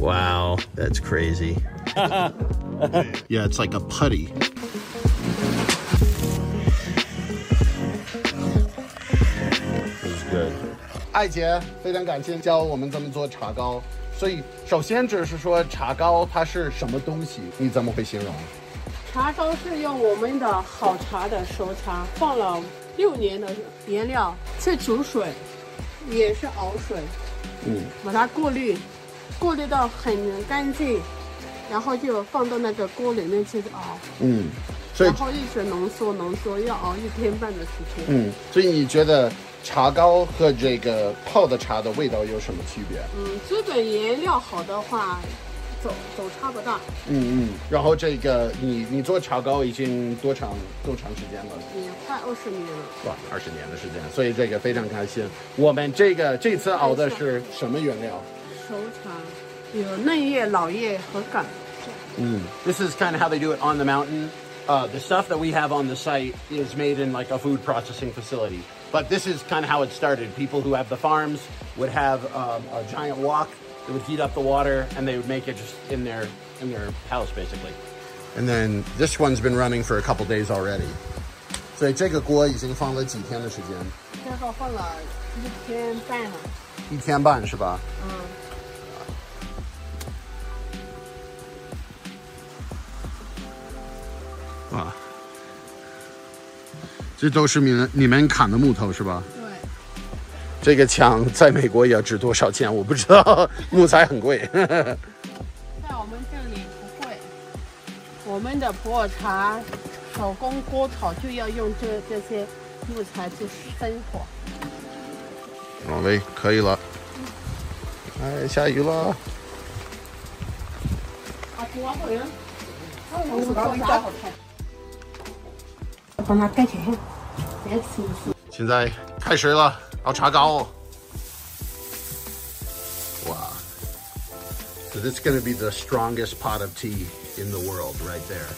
Wow, that's crazy. Yeah, it's like a putty. This is good. 艾姐，非常感谢教我们怎么做茶糕。所以，首先就是说茶糕它是什么东西？你怎么会形容？ 茶糕是用我们的好茶的熟茶，放了6年的原料去煮水，也是熬水，把它过滤到很干净，然后就放到那个锅里面去熬，所以然后一直浓缩，要熬1天半的时间。 所以你觉得茶糕和这个泡的茶的味道有什么区别？ 基本原料好的话，走差不大。 然后这个你做茶糕已经多长时间了？ 也快20年了。 哇，20年的时间，所以这个非常开心。我们这次熬的是什么原料？ 熟茶，有嫩叶、老叶和杆。 This is kind of how they do it on the mountain. The stuff that we have on the site is made in like a food processing facility. But this is kind of how it started. People who have the farms would have a giant wok. They would heat up the water and they would make it just in their house basically. And then this one's been running for a couple days already. 所以这个锅已经放了几天的时间？ 这个放了1天半了。 1天半是吧？哇，这都是你们砍的木头是吧？ 对。 这个墙在美国要值多少钱？我不知道，木材很贵。 在我们这里不贵，我们的普洱茶手工锅炒就要用这些木材去生火。 好嘞，可以了。哎，下雨了。 帮它盖起来，别吃。 现在开始了，熬茶糕。哇 ！So this is going to be the strongest pot of tea in the world, right there.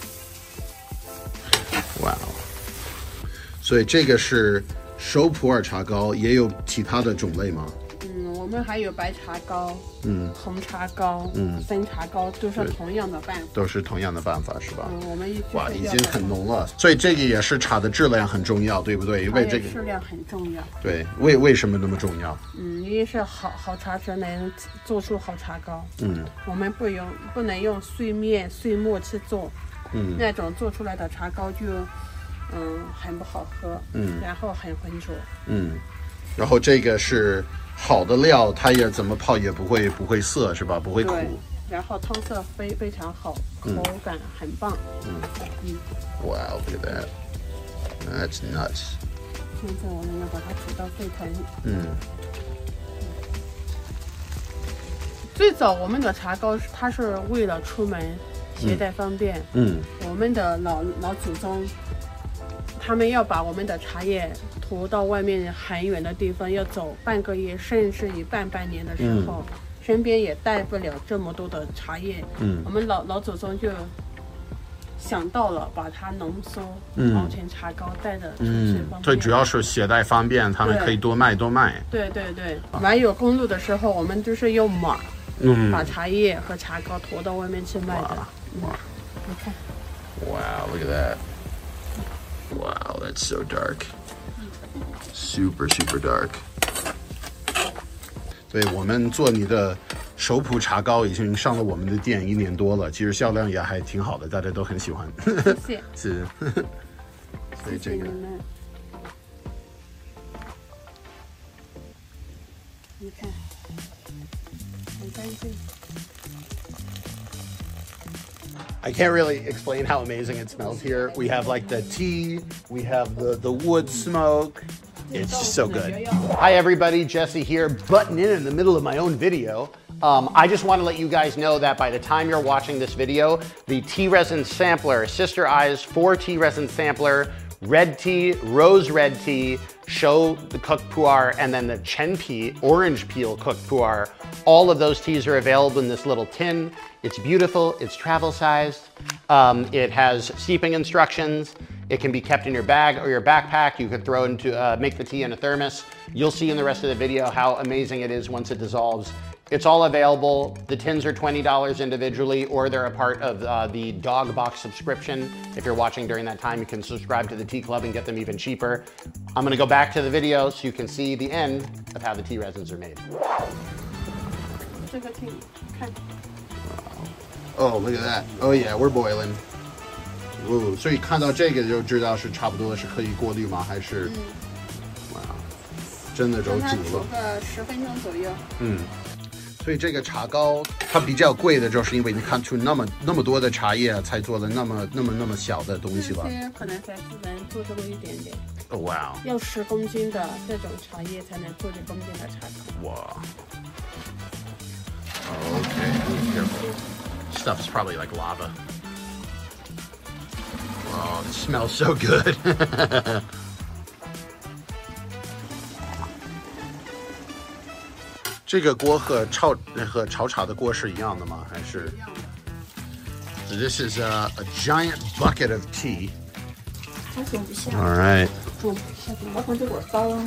Wow！ 所以这个是熟普洱茶糕，也有其他的种类吗？ 我们还有白茶糕，红茶糕，生茶糕，都是同样的办法。 都是同样的办法是吧？ 我们哇，已经很浓了，所以这个也是茶的质量很重要，对不对？因为这个质量很重要。 对，为什么那么重要？ 因为是好茶才能做出好茶糕。我们不能用碎面碎末去做，那种做出来的茶糕就很不好喝，然后很浑浊。然后这个是好的料，它也怎么泡也不会涩是吧？不会苦。 然后汤色非常好，口感很棒。 Wow, look at that. That's nuts. 现在我们要把它煮到沸腾。最早我们的茶糕它是为了出门携带方便。我们的老祖宗他们要把我们的茶叶驮到外面很远的地方，要走半个月甚至于半年的时候，身边也带不了这么多的茶叶。我们老祖宗就想到了把它浓缩熬成茶糕带着出去方便。 最主要是携带方便，他们可以多卖。 对，没有公路的时候，我们就是用马，把茶叶和茶糕驮到外面去卖的。你看。 Wow, look at that. Wow, that's so dark. Super dark. 对，我们做你的熟普茶糕已经上了我们的店1年多了，其实销量也还挺好的，大家都很喜欢。 谢谢。 是。所以这个。 你看，很干净。 I can't really explain how amazing it smells here. We have like the tea, we have the wood smoke. It's so good. Hi everybody, Jesse here, butting in the middle of my own video. I just want to let you guys know that by the time you're watching this video, the tea resin sampler, Sister Eyes 4 tea resin sampler, red tea, rose red tea, show the cooked pu'er, and then the chen pi, orange peel cooked pu'er. All of those teas are available in this little tin. It's beautiful, it's travel sized. It has steeping instructions. It can be kept in your bag or your backpack. You could throw into, make the tea in a thermos. You'll see in the rest of the video how amazing it is once it dissolves. It's all available. The tins are $20 individually, or they're a part of the Dog Box subscription. If you're watching during that time, you can subscribe to the Tea Club and get them even cheaper. I'm gonna go back to the video so you can see the end of how the tea resins are made. Oh, look at that. Oh yeah, we're boiling. Ooh, 所以看到这个就知道是差不多是可以过滤吗？还是？哇，真的都煮了。 让它煮个10分钟左右。 所以这个茶膏它比较贵的，就是因为你看出那么多的茶叶才做了那么小的东西吧？ 这些可能才是能做这么一点点。 哦哇！ 要10公斤的这种茶叶才能做1公斤的茶膏。 哇。Okay, careful. Stuff's probably like lava. Wow, it smells so good. 这个锅和炒茶的锅是一样的吗？还是 So this is a giant bucket of tea. 它煮不下。 All right. 煮不下，麻烦这锅烧了。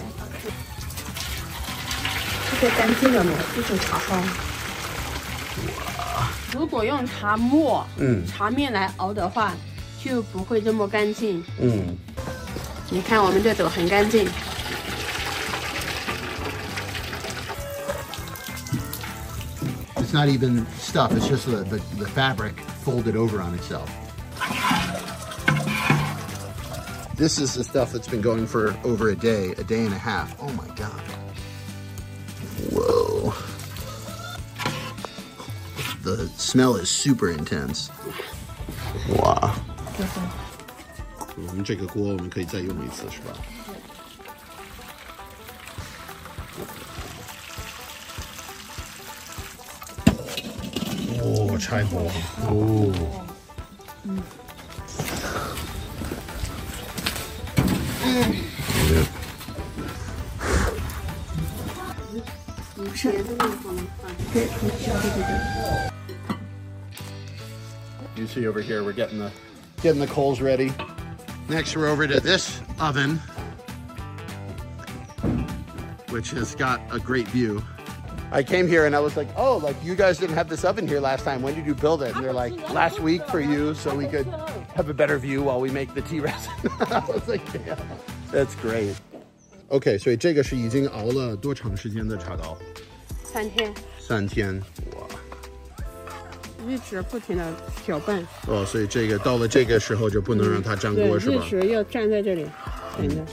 这个干净了没？这是茶膏。如果用茶末、茶面来熬的话，就不会这么干净。你看我们这都很干净。 It's not even stuff, it's just the fabric folded over on itself. This is the stuff that's been going for over a day and a half. Oh my God. Whoa. The smell is super intense. Wow. 我们这个锅我们可以再用一次，是吧？哦，柴火哦。You see over here, we're getting the coals ready. Next, we're over to this oven, which has got a great view. I came here and I was like, oh, like you guys didn't have this oven here last time. When did you build it? And they're like, last week for you, so we could have a better view while we make the tea resin. I was like, yeah, that's great. Okay, 所以这个是已经熬了多长时间的茶膏 3天。 3天，哇！ 一直不停的搅拌。 哦，所以这个到了这个时候就不能让它粘锅，是吧？ 一直要站在这里等着。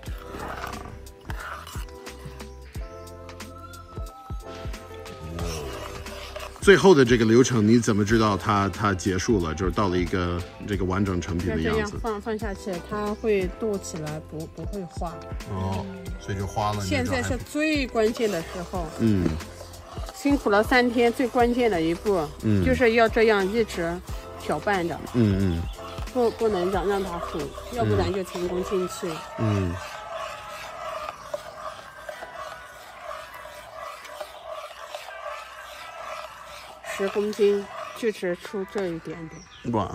最后的这个流程你怎么知道它结束了？就是到了一个这个完整成品的样子。 放下去，它会剁起来，不会化。 哦，所以就花了。 现在是最关键的时候。辛苦了3天，最关键的一步，就是要这样一直搅拌着。不能让它糊，要不然就成功进去。10公斤就只出这一点点。哇，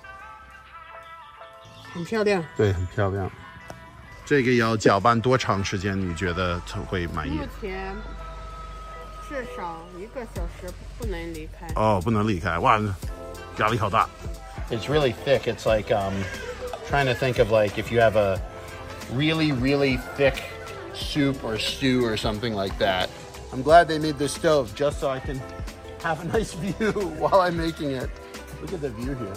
很漂亮。 对，很漂亮。这个要搅拌多长时间？你觉得会满意？ 目前至少1个小时不能离开。 哦，不能离开，哇，压力好大。It's really thick. It's like trying to think of like if you have a really thick soup or stew or something like that. I'm glad they made this stove just so I can have a nice view while I'm making it. Look at the view here.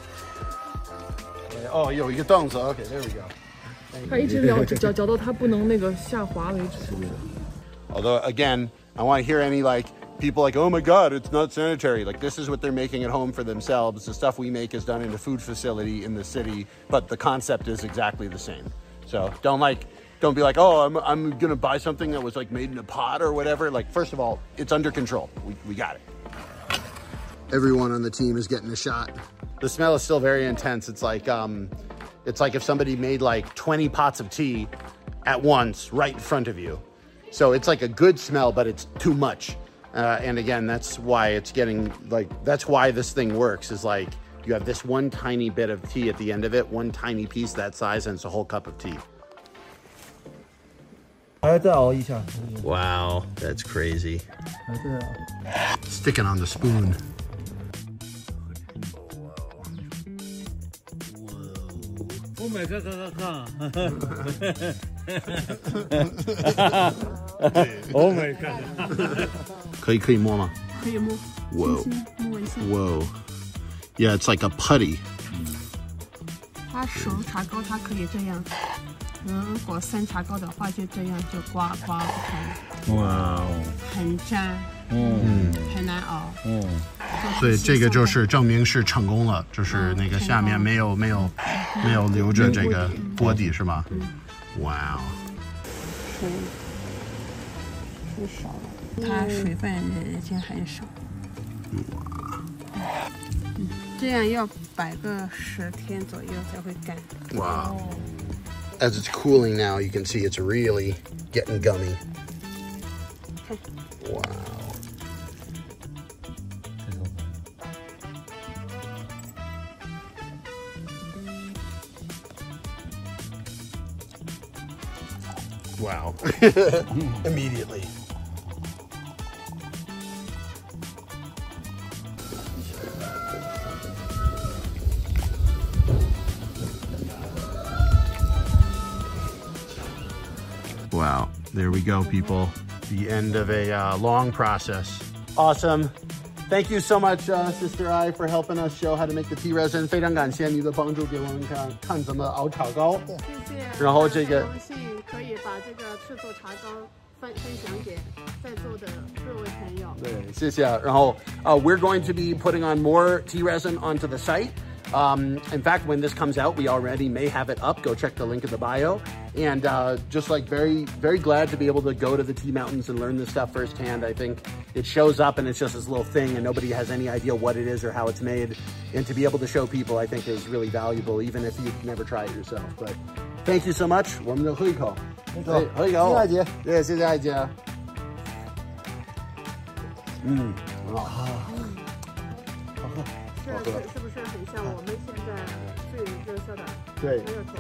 Oh, 有一个凳子. Okay, there we go. 它一直搅到它不能那个下滑为止。 Although again, I want to hear any like people like, oh my God, it's not sanitary. Like this is what they're making at home for themselves. The stuff we make is done in a food facility in the city, but the concept is exactly the same. So don't be like, oh, I'm gonna buy something that was like made in a pot or whatever. Like first of all, it's under control. We got it. Everyone on the team is getting a shot. The smell is still very intense. It's like if somebody made like 20 pots of tea at once right in front of you. So it's like a good smell, but it's too much. And again, that's why it's getting like, that's why this thing works is like, you have this one tiny bit of tea at the end of it, one tiny piece that size, and it's a whole cup of tea. 还要再熬一下。 Wow, that's crazy. 还要再熬。 Sticking on the spoon. Oh my god, Oh my god. 可以摸吗？ 可以摸， Whoa. 轻轻摸一下。 Whoa. Yeah, it's like a putty. 它熟茶糕它可以这样，如果生茶糕的话就这样就刮不开， 哇哦， 很粘，很难熬。 所以这个就是证明是成功了，就是那个下面没有留着这个锅底是吗？哇哦， 水少了，它水分已经很少。这样要摆个10天左右才会干。 Wow. As it's cooling now, you can see it's really getting gummy. Wow. Wow. Immediately. Wow, there we go, people. The end of a long process. Awesome. Thank you so much, Sister I, for helping us show how to make the tea resin. 非常感谢你的帮助，给我们看怎么熬茶糕。 谢谢。 然后这个很荣幸可以把这个制作茶糕分享给在座的各位朋友。 对，谢谢。然后we're going to be putting on more tea resin onto the site. In fact, when this comes out, we already may have it up. Go check the link in the bio. And just like very, very glad to be able to go to the Tea Mountains and learn this stuff firsthand. I think it shows up and it's just this little thing and nobody has any idea what it is or how it's made. And to be able to show people, I think is really valuable, even if you've never tried it yourself. But thank you so much. 我们就喝一口。喝一口。谢谢艾姐。对，谢谢艾姐。很好。 是不是很像我们现在最热销的？ 对， 很有口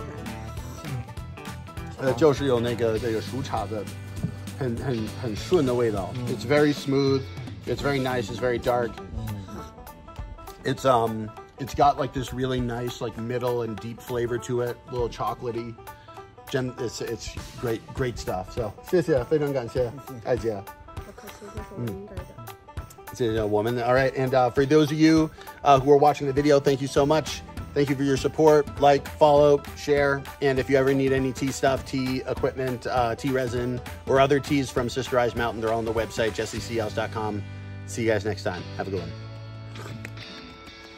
感。 就是有那个熟茶的，很顺的味道。It's very smooth. It's very nice. It's very dark. It's got like this really nice like middle and deep flavor to it. A little chocolatey. It's great stuff. So 谢谢，非常感谢艾姐。 不客气，这是我们应该的。 All right, and for those of you who are watching the video, thank you so much. Thank you for your support. Like, follow, share, and if you ever need any tea stuff, tea equipment, tea resin, or other teas from Sister I's Mountain, they're all on the website, jessieseahouse.com. See you guys next time. Have a good one.